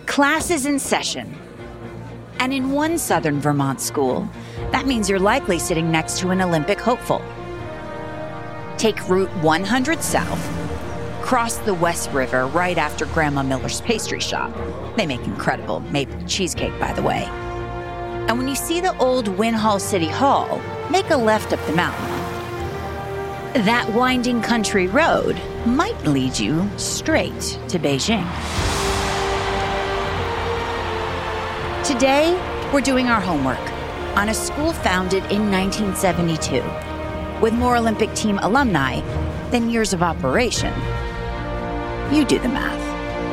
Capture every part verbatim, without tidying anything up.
Class is in session. And in one southern Vermont school, that means you're likely sitting next to an Olympic hopeful. Take Route one hundred south, cross the West River right after Grandma Miller's pastry shop. They make incredible maple cheesecake, by the way. And when you see the old Winhall City Hall, make a left up the mountain. That winding country road might lead you straight to Beijing. Today, we're doing our homework on a school founded in nineteen seventy-two, with more Olympic team alumni than years of operation. You do the math.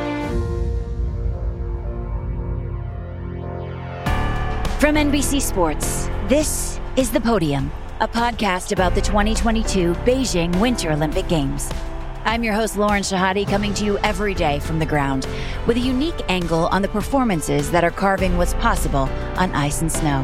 From N B C Sports, this is The Podium, a podcast about the twenty twenty-two Beijing Winter Olympic Games. I'm your host, Lauren Shahadi, coming to you every day from the ground with a unique angle on the performances that are carving what's possible on ice and snow.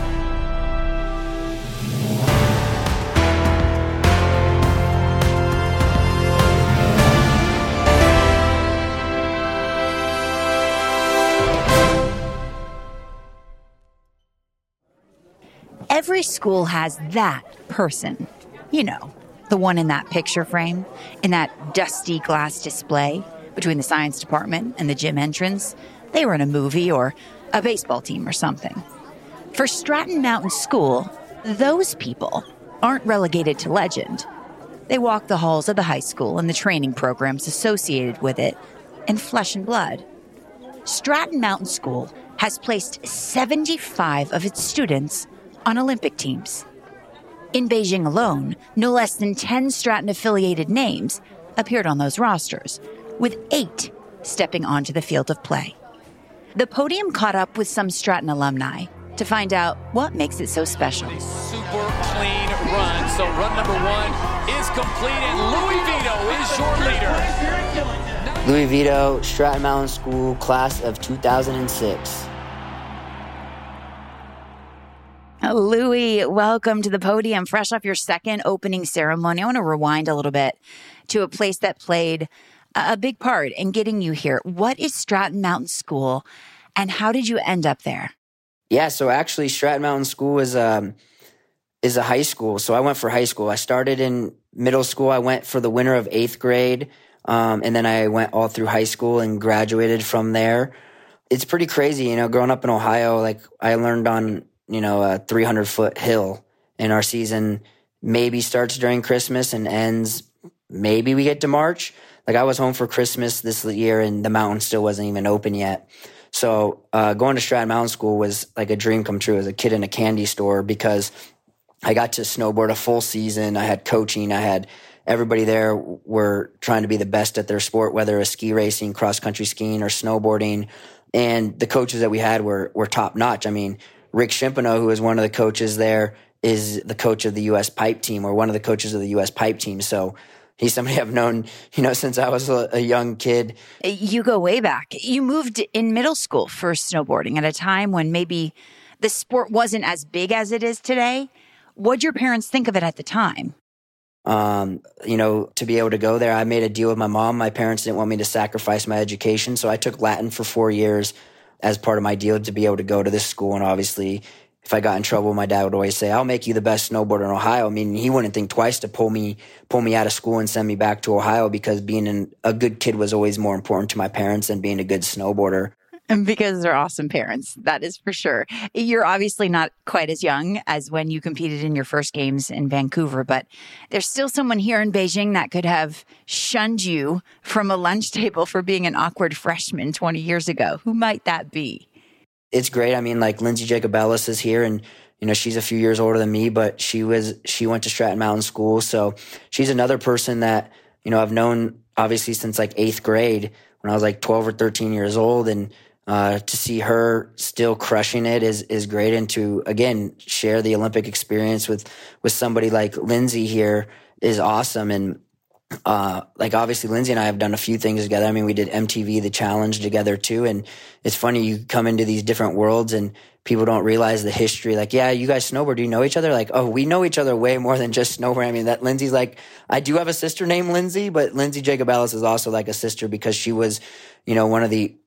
Every school has that person, you know, the one in that picture frame, in that dusty glass display between the science department and the gym entrance. They were in a movie or a baseball team or something. For Stratton Mountain School, those people aren't relegated to legend. They walk the halls of the high school and the training programs associated with it in flesh and blood. Stratton Mountain School has placed seventy-five of its students on Olympic teams. In Beijing alone, no less than ten Stratton-affiliated names appeared on those rosters, with eight stepping onto the field of play. The Podium caught up with some Stratton alumni to find out what makes it so special. A super clean run. So run number one is complete, and Louis Vito is your leader. Louis Vito, Stratton Mountain School, class of two thousand six. Louis, welcome to the Podium. Fresh off your second opening ceremony, I want to rewind a little bit to a place that played a big part in getting you here. What is Stratton Mountain School, and how did you end up there? Yeah, so actually Stratton Mountain School is um is a high school. So I went for high school. I started in middle school. I went for the winter of eighth grade, um, and then I went all through high school and graduated from there. It's pretty crazy, you know, growing up in Ohio. Like I learned on you know, a three hundred foot hill, and our season maybe starts during Christmas and ends, maybe we get to March. Like I was home for Christmas this year and the mountain still wasn't even open yet. So uh, going to Stratton Mountain School was like a dream come true as a kid in a candy store, because I got to snowboard a full season. I had coaching. I had everybody there were trying to be the best at their sport, whether it was ski racing, cross country skiing, or snowboarding. And the coaches that we had were were top notch. I mean, Rick Shimpano, who is one of the coaches there, is the coach of the U S pipe team, or one of the coaches of the U S pipe team. So he's somebody I've known, you know, since I was a, a young kid. You go way back. You moved in middle school for snowboarding at a time when maybe the sport wasn't as big as it is today. What'd your parents think of it at the time? Um, you know, to be able to go there, I made a deal with my mom. My parents didn't want me to sacrifice my education, so I took Latin for four years. As part of my deal to be able to go to this school. And obviously, if I got in trouble, my dad would always say, I'll make you the best snowboarder in Ohio. I mean, he wouldn't think twice to pull me pull me out of school and send me back to Ohio, because being an, a good kid was always more important to my parents than being a good snowboarder. And because they're awesome parents, that is for sure. You're obviously not quite as young as when you competed in your first games in Vancouver, but there's still someone here in Beijing that could have shunned you from a lunch table for being an awkward freshman twenty years ago. Who might that be? It's great. I mean, like Lindsay Jacobellis is here, and you know, she's a few years older than me, but she was she went to Stratton Mountain School, so she's another person that, you know, I've known obviously since like eighth grade when I was like twelve or thirteen years old, and Uh, to see her still crushing it is, is great. And to, again, share the Olympic experience with, with somebody like Lindsay here is awesome. And, uh, like obviously Lindsay and I have done a few things together. I mean, we did M T V, The Challenge together too. And it's funny, you come into these different worlds and people don't realize the history. Like, yeah, you guys snowboard. Do you know each other? Like, oh, we know each other way more than just snowboard. I mean, that Lindsay's like, I do have a sister named Lindsay, but Lindsay Jacobellis is also like a sister because she was, you know, one of the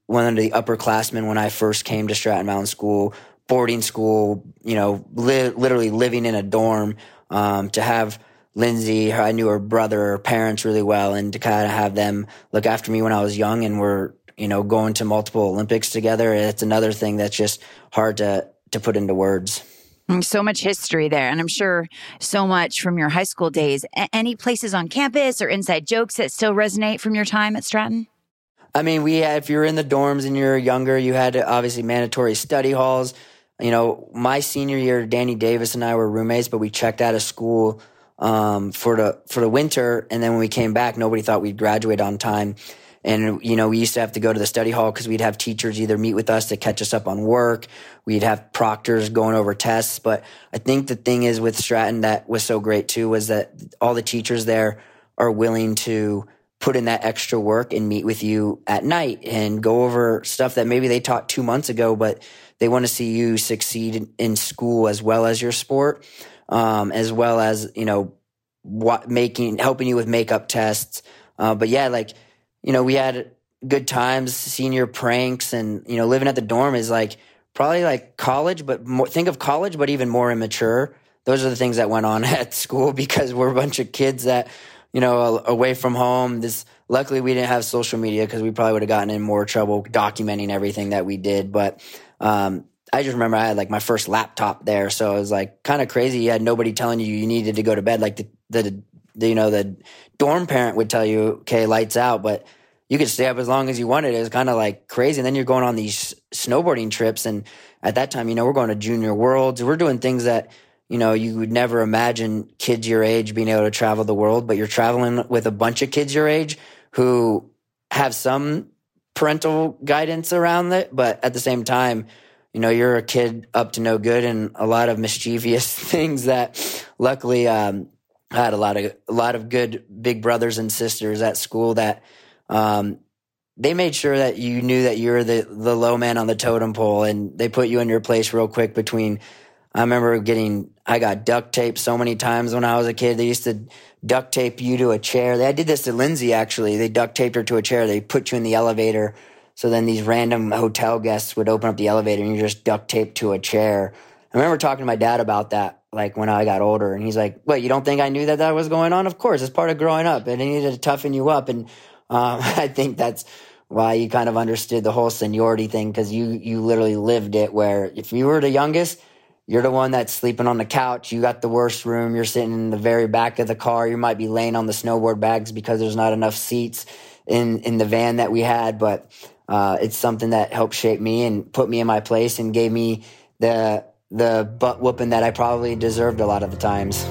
one of the upperclassmen when I first came to Stratton Mountain School, boarding school, you know, li- literally living in a dorm. Um, to have Lindsay, I knew her brother, her parents really well, and to kind of have them look after me when I was young, and we're, you know, going to multiple Olympics together. It's another thing that's just hard to, to put into words. So much history there. And I'm sure so much from your high school days. A- any places on campus or inside jokes that still resonate from your time at Stratton? I mean, we had, if you were in the dorms and you were younger, you had obviously mandatory study halls. You know, my senior year, Danny Davis and I were roommates, but we checked out of school um, for the for the winter. And then when we came back, nobody thought we'd graduate on time. And, you know, we used to have to go to the study hall because we'd have teachers either meet with us to catch us up on work. We'd have proctors going over tests. But I think the thing is with Stratton that was so great, too, was that all the teachers there are willing to put in that extra work and meet with you at night and go over stuff that maybe they taught two months ago, but they want to see you succeed in, in school as well as your sport, um, as well as, you know, what making, helping you with makeup tests. Uh, but yeah, like, you know, we had good times, senior pranks, and, you know, living at the dorm is like probably like college, but more, think of college, but even more immature. Those are the things that went on at school because we're a bunch of kids that, you know, away from home. This, luckily we didn't have social media because we probably would have gotten in more trouble documenting everything that we did. But, um, I just remember I had like my first laptop there. So it was like kind of crazy. You had nobody telling you you needed to go to bed. Like the, the, the, you know, the dorm parent would tell you, okay, lights out, but you could stay up as long as you wanted. It was kind of like crazy. And then you're going on these snowboarding trips. And at that time, you know, we're going to Junior Worlds. We're doing things that, you know, you would never imagine kids your age being able to travel the world, but you're traveling with a bunch of kids your age who have some parental guidance around it. But at the same time, you know, you're a kid up to no good and a lot of mischievous things that luckily, um, I had a lot of, a lot of good big brothers and sisters at school that, um, they made sure that you knew that you were the, the low man on the totem pole, and they put you in your place real quick between, I remember getting, I got duct taped so many times when I was a kid. They used to duct tape you to a chair. They I did this to Lindsay, actually. They duct taped her to a chair. They put you in the elevator. So then these random hotel guests would open up the elevator and you're just duct taped to a chair. I remember talking to my dad about that, like when I got older, and he's like, "Wait, you don't think I knew that that was going on?" Of course, it's part of growing up, and it needed to toughen you up. And um, I think that's why you kind of understood the whole seniority thing, because you, you literally lived it, where if you were the youngest, you're the one that's sleeping on the couch. You got the worst room. You're sitting in the very back of the car. You might be laying on the snowboard bags because there's not enough seats in, in the van that we had. But uh, it's something that helped shape me and put me in my place and gave me the the butt whooping that I probably deserved a lot of the times.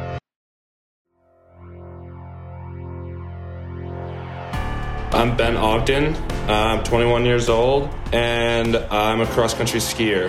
I'm Ben Ogden. I'm twenty-one years old, and I'm a cross-country skier.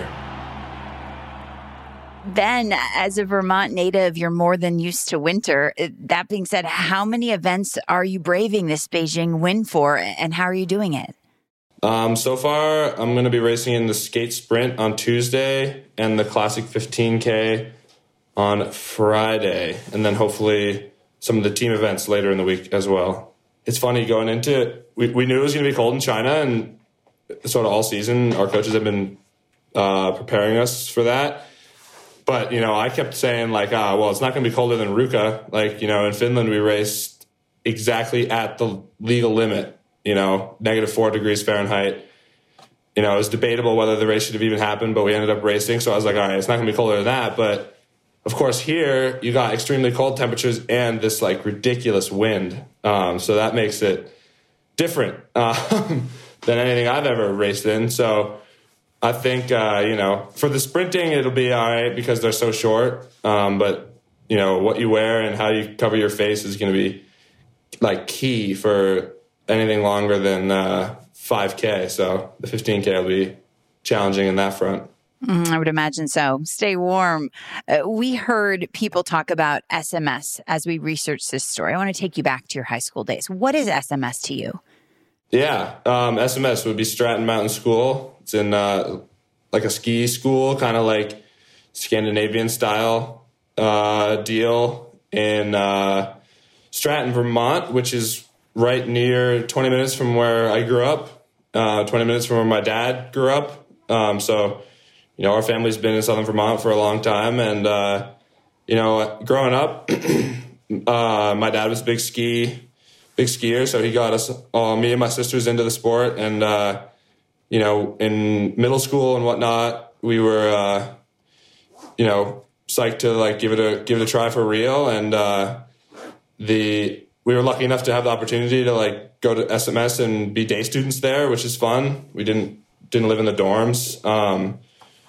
Ben, as a Vermont native, you're more than used to winter. That being said, how many events are you braving this Beijing win for, and how are you doing it? Um, so far, I'm going to be racing in the skate sprint on Tuesday and the classic fifteen K on Friday, and then hopefully some of the team events later in the week as well. It's funny going into it. We, we knew it was going to be cold in China, and sort of all season our coaches have been uh, preparing us for that. But, you know, I kept saying, like, ah, well, it's not going to be colder than Ruka. Like, you know, in Finland, we raced exactly at the legal limit, you know, negative four degrees Fahrenheit. You know, it was debatable whether the race should have even happened, but we ended up racing. So I was like, all right, it's not going to be colder than that. But, of course, here you got extremely cold temperatures and this, like, ridiculous wind. Um, so that makes it different um, than anything I've ever raced in. So I think, uh, you know, for the sprinting, it'll be all right because they're so short. Um, but, you know, what you wear and how you cover your face is going to be, like, key for anything longer than uh, five K. So the fifteen K will be challenging in that front. Mm, I would imagine so. Stay warm. Uh, we heard people talk about S M S as we researched this story. I want to take you back to your high school days. What is S M S to you? Yeah, um, S M S would be Stratton Mountain School. It's in uh, like a ski school, kind of like Scandinavian style uh, deal in uh, Stratton, Vermont, which is right near twenty minutes from where I grew up. uh, twenty minutes from where my dad grew up. Um, so, you know, our family's been in Southern Vermont for a long time. And, uh, you know, growing up, uh, my dad was a big ski, big skier. So he got us, all, me and my sisters, into the sport. And, uh, you know, in middle school and whatnot, we were, uh, you know, psyched to like give it a give it a try for real. And uh, the we were lucky enough to have the opportunity to like go to S M S and be day students there, which is fun. We didn't didn't live in the dorms, um,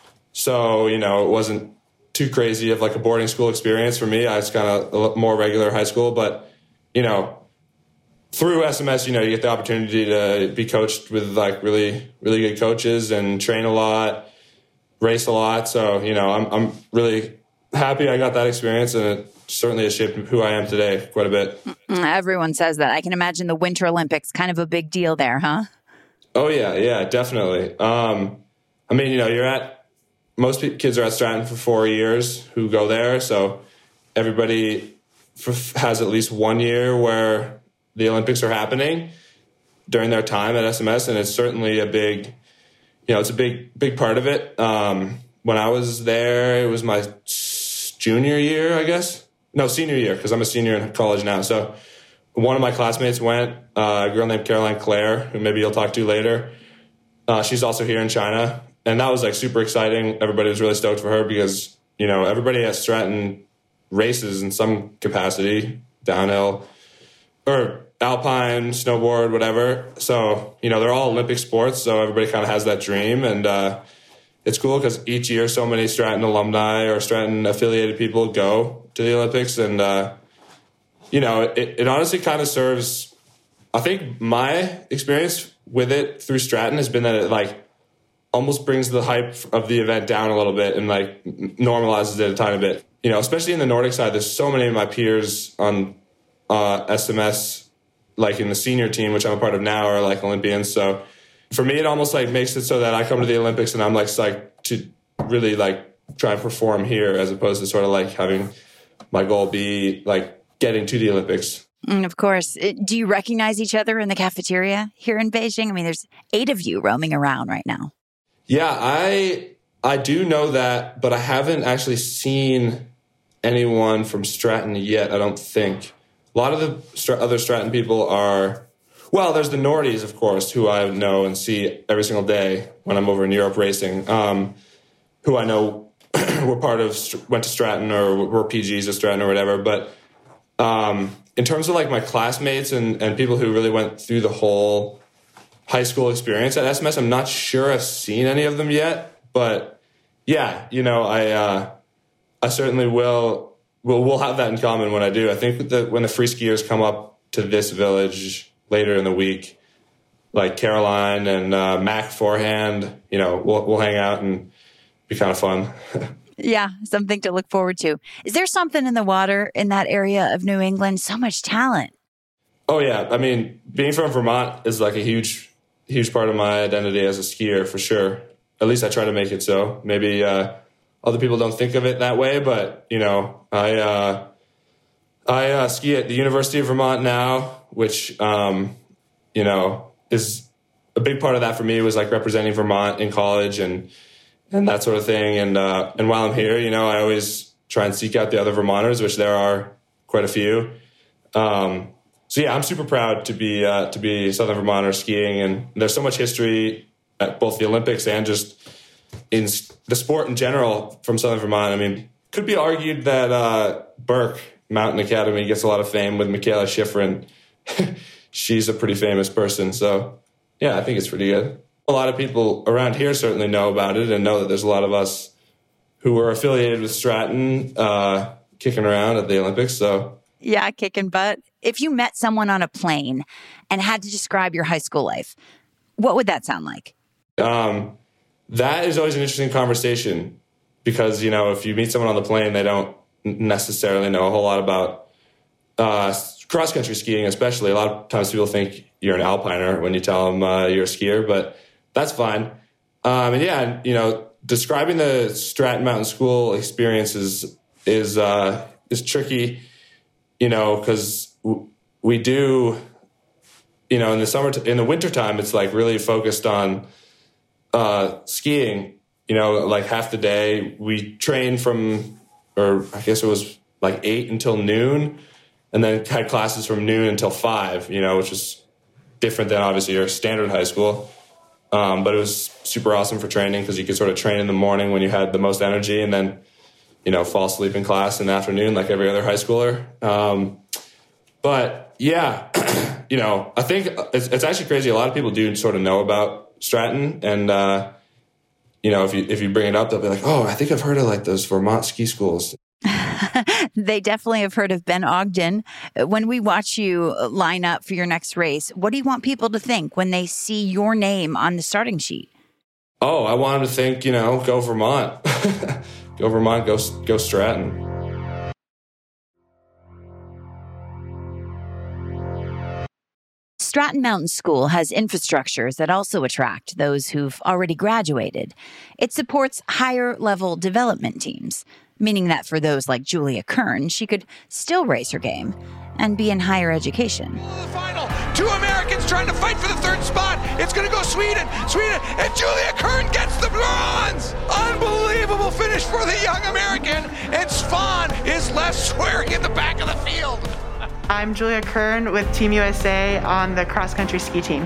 so you know it wasn't too crazy of like a boarding school experience for me. I was kind of a more regular high school, but you know. Through S M S, you know, you get the opportunity to be coached with like really, really good coaches and train a lot, race a lot. So, you know, I'm I'm really happy I got that experience, and it certainly has shaped who I am today quite a bit. Everyone says that. I can imagine the Winter Olympics, kind of a big deal there, huh? Oh, yeah, yeah, definitely. Um, I mean, you know, you're at, most kids are at Stratton for four years who go there. So everybody has at least one year where the Olympics are happening during their time at S M S, and it's certainly a big, you know, it's a big, big part of it. Um, when I was there, it was my junior year, I guess. No, senior year, because I'm a senior in college now. So one of my classmates went, uh, a girl named Caroline Clare, who maybe you'll talk to later. Uh, she's also here in China, and that was like super exciting. Everybody was really stoked for her because, you know, everybody at Stratton races in some capacity, downhill, or alpine, snowboard, whatever. So, you know, they're all Olympic sports, so everybody kind of has that dream. And uh, it's cool because each year so many Stratton alumni or Stratton-affiliated people go to the Olympics. And, uh, you know, it, it honestly kind of serves, I think my experience with it through Stratton has been that it, like, almost brings the hype of the event down a little bit and, like, normalizes it a tiny bit. You know, especially in the Nordic side, there's so many of my peers on uh, S M S, like in the senior team, which I'm a part of now, are like Olympians. So for me, it almost like makes it so that I come to the Olympics and I'm like psyched to really like try and perform here, as opposed to sort of like having my goal be like getting to the Olympics. And of course, do you recognize each other in the cafeteria here in Beijing? I mean, there's eight of you roaming around right now. Yeah, I I do know that, but I haven't actually seen anyone from Stratton yet, I don't think. A lot of the other Stratton people are, well, there's the Nordies, of course, who I know and see every single day when I'm over in Europe racing, um, who I know were part of, went to Stratton or were P Gs at Stratton or whatever. But um, in terms of like my classmates and, and people who really went through the whole high school experience at S M S, I'm not sure I've seen any of them yet. But yeah, you know, I uh, I certainly will. We'll, we'll have that in common when I do. I think that when the free skiers come up to this village later in the week, like Caroline and uh, Mac forehand, you know, we'll, we'll hang out and be kind of fun. Yeah, something to look forward to. Is there something in the water in that area of New England? So much talent. Oh, yeah. I mean, being from Vermont is like a huge, huge part of my identity as a skier, for sure. At least I try to make it so. Maybe uh, other people don't think of it that way, but, you know, I uh, I uh, ski at the University of Vermont now, which, um, you know, is a big part of that for me, was like representing Vermont in college and and that sort of thing. And uh, and while I'm here, you know, I always try and seek out the other Vermonters, which there are quite a few. Um, so yeah, I'm super proud to be uh, to be Southern Vermonter skiing, and there's so much history at both the Olympics and just in the sport in general from Southern Vermont. I mean, could be argued that uh, Burke Mountain Academy gets a lot of fame with Michaela Schifrin. She's a pretty famous person, so yeah, I think it's pretty good. A lot of people around here certainly know about it and know that there's a lot of us who were affiliated with Stratton uh, kicking around at the Olympics. So yeah, kicking butt. If you met someone on a plane and had to describe your high school life, what would that sound like? Um, that is always an interesting conversation because, you know, if you meet someone on the plane, they don't necessarily know a whole lot about uh, cross-country skiing, especially. A lot of times people think you're an alpiner when you tell them uh, you're a skier, but that's fine. Um, and yeah, you know, describing the Stratton Mountain School experience is, is, uh, is tricky, you know, because w- we do, you know, in the summer, in the wintertime, it's like really focused on uh, skiing, you know, like half the day. We train from, or I guess it was like eight until noon, and then had classes from noon until five, you know, which is different than obviously your standard high school. Um, but it was super awesome for training because you could sort of train in the morning when you had the most energy, and then, you know, fall asleep in class in the afternoon like every other high schooler. Um, but yeah, you know, I think it's, it's actually crazy. A lot of people do sort of know about Stratton, and uh, you know, if you if you bring it up, they'll be like, "Oh, I think I've heard of like those Vermont ski schools." They definitely have heard of Ben Ogden. When we watch you line up for your next race, what do you want people to think when they see your name on the starting sheet? Oh, I want them to think, you know, go Vermont, go Vermont, go go Stratton. Stratton Mountain School has infrastructures that also attract those who've already graduated. It supports higher-level development teams, meaning that for those like Julia Kern, she could still raise her game and be in higher education. The final, two Americans trying to fight for the third spot. It's going to go Sweden, Sweden, and Julia Kern gets the bronze. Unbelievable finish for the young American, and Svan is left swearing in the back of the field. I'm Julia Kern with Team U S A on the cross-country ski team.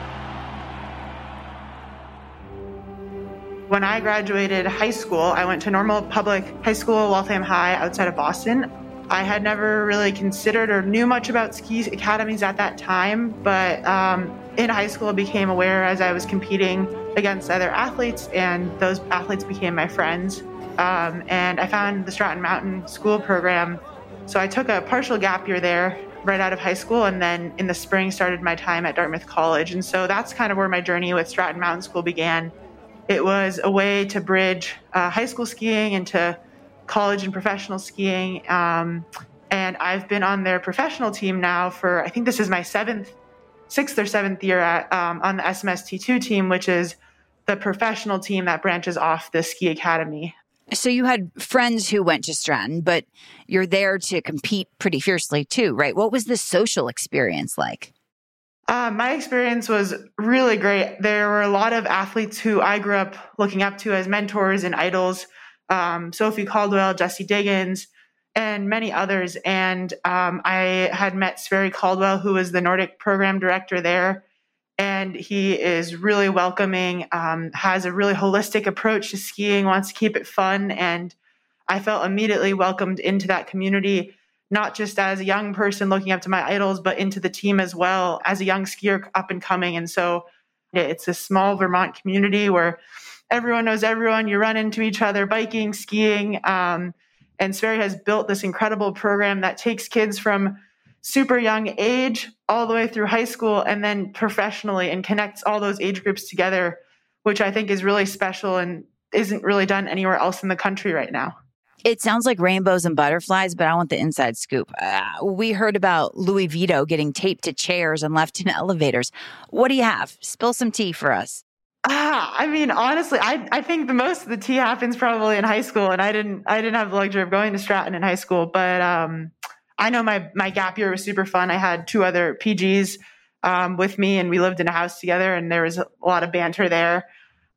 When I graduated high school, I went to Normal Public High School, Waltham High, outside of Boston. I had never really considered or knew much about ski academies at that time, but um, in high school I became aware as I was competing against other athletes, and those athletes became my friends. Um, and I found the Stratton Mountain School program. So I took a partial gap year there right out of high school, and then in the spring started my time at Dartmouth College. And so that's kind of where my journey with Stratton Mountain School began. It was a way to bridge uh, high school skiing into college and professional skiing. Um, and I've been on their professional team now for, I think this is my seventh, sixth or seventh year at, um, on the S M S T two team, which is the professional team that branches off the ski academy. So you had friends who went to Stratton, but you're there to compete pretty fiercely too, right? What was the social experience like? Uh, my experience was really great. There were a lot of athletes who I grew up looking up to as mentors and idols. Um, Sophie Caldwell, Jessie Diggins, and many others. And um, I had met Sverre Caldwell, who was the Nordic program director there. And he is really welcoming, um, has a really holistic approach to skiing, wants to keep it fun. And I felt immediately welcomed into that community, not just as a young person looking up to my idols, but into the team as well as a young skier up and coming. And so it's a small Vermont community where everyone knows everyone. You run into each other, biking, skiing. Um, and Sverre has built this incredible program that takes kids from super young age all the way through high school and then professionally, and connects all those age groups together, which I think is really special and isn't really done anywhere else in the country right now. It sounds like rainbows and butterflies, but I want the inside scoop. Uh, we heard about Louis Vito getting taped to chairs and left in elevators. What do you have? Spill some tea for us. Ah, I mean, honestly, I I think the most of the tea happens probably in high school, and I didn't I didn't have the luxury of going to Stratton in high school, but um, I know my my gap year was super fun. I had two other P Gs um, with me, and we lived in a house together, and there was a lot of banter there.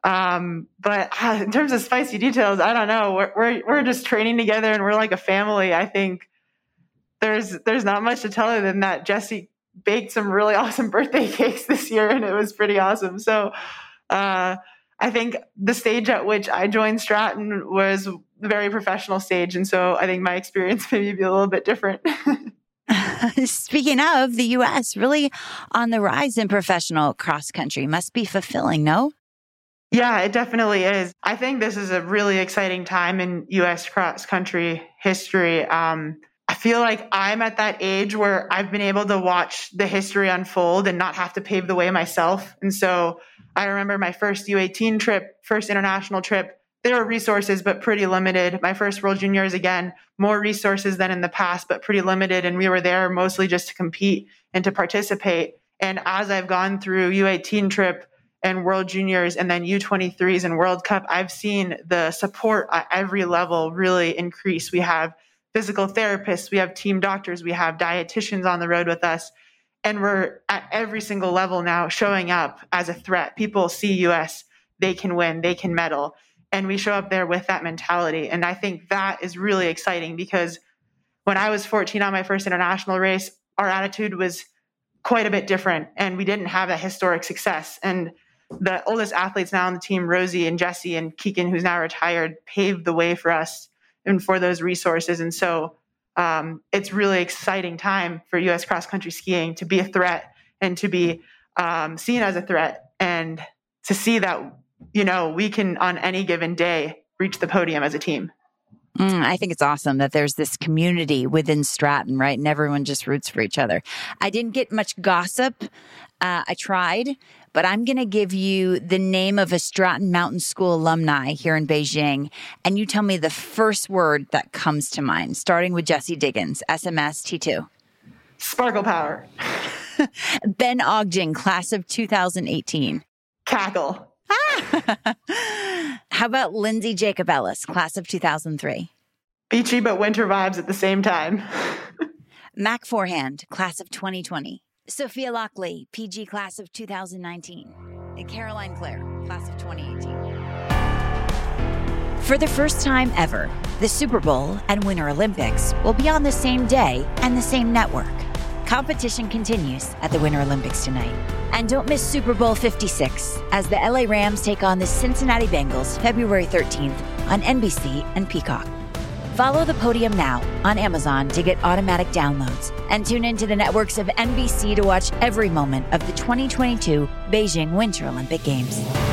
Um, but uh, in terms of spicy details, I don't know. We're, we're, we're just training together and we're like a family. I think there's, there's not much to tell other than that Jessie baked some really awesome birthday cakes this year, and it was pretty awesome. So, uh, I think the stage at which I joined Stratton was a very professional stage. And so I think my experience maybe be a little bit different. Speaking of the U S, really on the rise in professional cross country must be fulfilling, no? Yeah, it definitely is. I think this is a really exciting time in U S cross-country history. Um, I feel like I'm at that age where I've been able to watch the history unfold and not have to pave the way myself. And so I remember my first U eighteen trip, first international trip. There were resources, but pretty limited. My first World Juniors, again, more resources than in the past, but pretty limited. And we were there mostly just to compete and to participate. And as I've gone through U eighteen trip, and World Juniors and then U twenty-threes and World Cup, I've seen the support at every level really increase. We have physical therapists, we have team doctors, we have dietitians on the road with us. And we're at every single level now showing up as a threat. People see U S, they can win, they can medal. And we show up there with that mentality. And I think that is really exciting, because when I was fourteen on my first international race, our attitude was quite a bit different, and we didn't have that historic success. And the oldest athletes now on the team, Rosie and Jesse and Keegan, who's now retired, paved the way for us and for those resources. And so um, it's really exciting time for U S cross country skiing to be a threat and to be um, seen as a threat, and to see that, you know, we can on any given day reach the podium as a team. Mm, I think it's awesome that there's this community within Stratton, right? And everyone just roots for each other. I didn't get much gossip. Uh, I tried, but I'm going to give you the name of a Stratton Mountain School alumni here in Beijing. And you tell me the first word that comes to mind, starting with Jesse Diggins, S M S T two. Sparkle power. Ben Ogden, class of two thousand eighteen. Cackle. How about Lindsay Jacob Ellis, class of two thousand three? Beachy but winter vibes at the same time. Mac Forehand, class of twenty twenty. Sophia Lockley, P G class of two thousand nineteen. And Caroline Clare, class of twenty eighteen. For the first time ever, the Super Bowl and Winter Olympics will be on the same day and the same network. Competition continues at the Winter Olympics tonight. And don't miss Super Bowl fifty-six as the L A Rams take on the Cincinnati Bengals February thirteenth on N B C and Peacock. Follow the podium now on Amazon to get automatic downloads, and tune into the networks of N B C to watch every moment of the twenty twenty-two Beijing Winter Olympic Games.